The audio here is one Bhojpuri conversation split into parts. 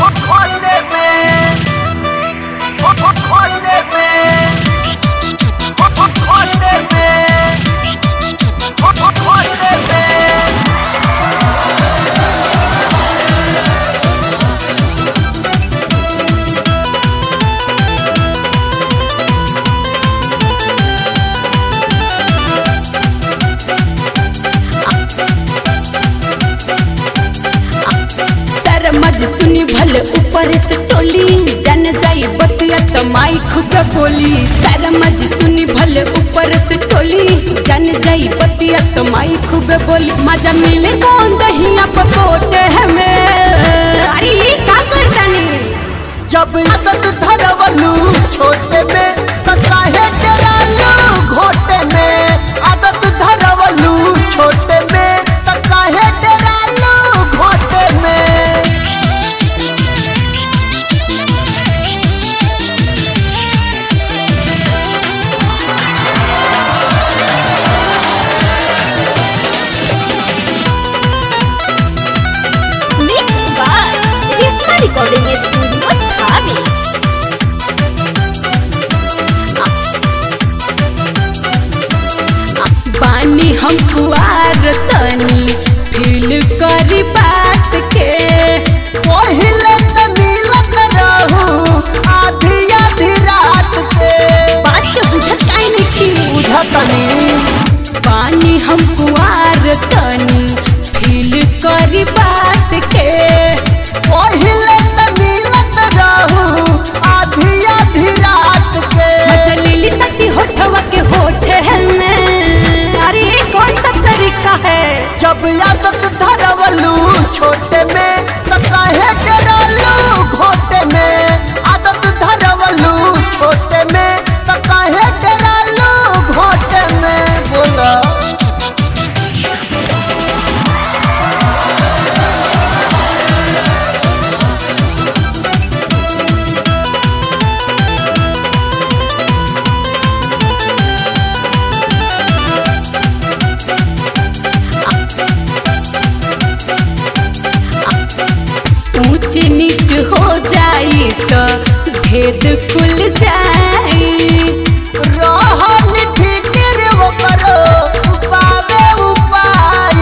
सुनी भले ऊपर से टोली जन जाई बतिया तो माई खूब बोली। सारा मज सुनी भले ऊपर से टोली जन जाई बतिया तो माई खूब बोली। मजा मिले कौन दहिया पकोटे हमें। अरे का करता नहीं जब आदत धरवलू छोटे में काहे डरालू घोटे में। आदत धरवलू छोटे में काहे डरालू घोटे में। रिकॉर्डिंग स्टूडियो धाबी। पानी हम कुआर तनी फील करी बात के। पहिले त मिलत रहू आधी आधी रात के। बात के बुझत काहे नहीं बुझत नहीं। पानी हम कुआर तनी फील करी बात के। पहिले त मिलत रहू आधी आधी रात के। मचलीली सती होठवा के होठे है में। अरे ये कौन सा तरीका है। जब आदत धरवलू छोटे में काहे डरालू घोटे में। आदत धरवलू छोटे में काहे डरालू घोटे में। बोला ऊंच नीच हो जाई तो भेद खुल जाई। रहन फिक्र वो करो पावे उपाय।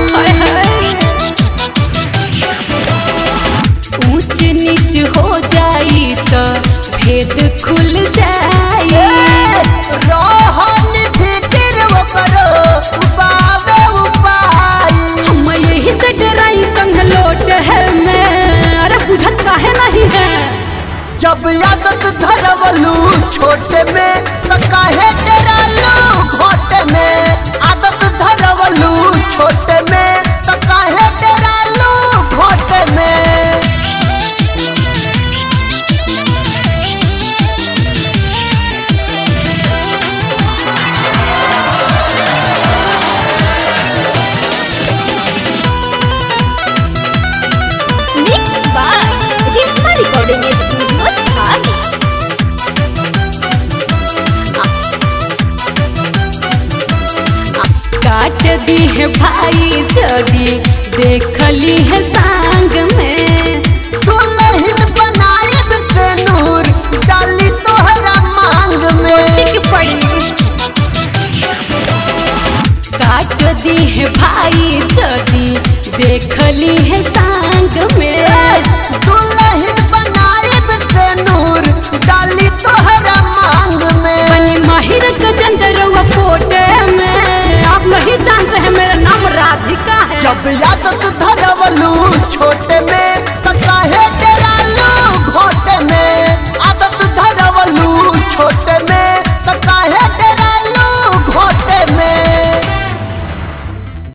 ऊंच नीच हो जाई तो भेद खुल जाई। रहन फिक्र वो करो पावे उपाय। हम यही से डराई संग लोट है मैं। अरे बुझत काहे नहीं है। जब आदत धरवलू छोटे में काहे डरालू घोटे में। आदत धरवलू छोटे में काहे डरालू घोटे में। Mix by Rishma recording studio धाबी। काट दी है भाई जदी देखली है सांग में। दुल्हन बनाए से नूर डाली तोहरा मांग में। चिक पड़ी काट दी है भाई जदी देखली है सांग में। दुल्हन बनाए से नूर डाली तोहरा मांग में। बनी माहिर गजेंद्र पोटे में। आप नहीं जानते हैं मेरा नाम राधिका है। जब आदत धरवलू छोटे में काहे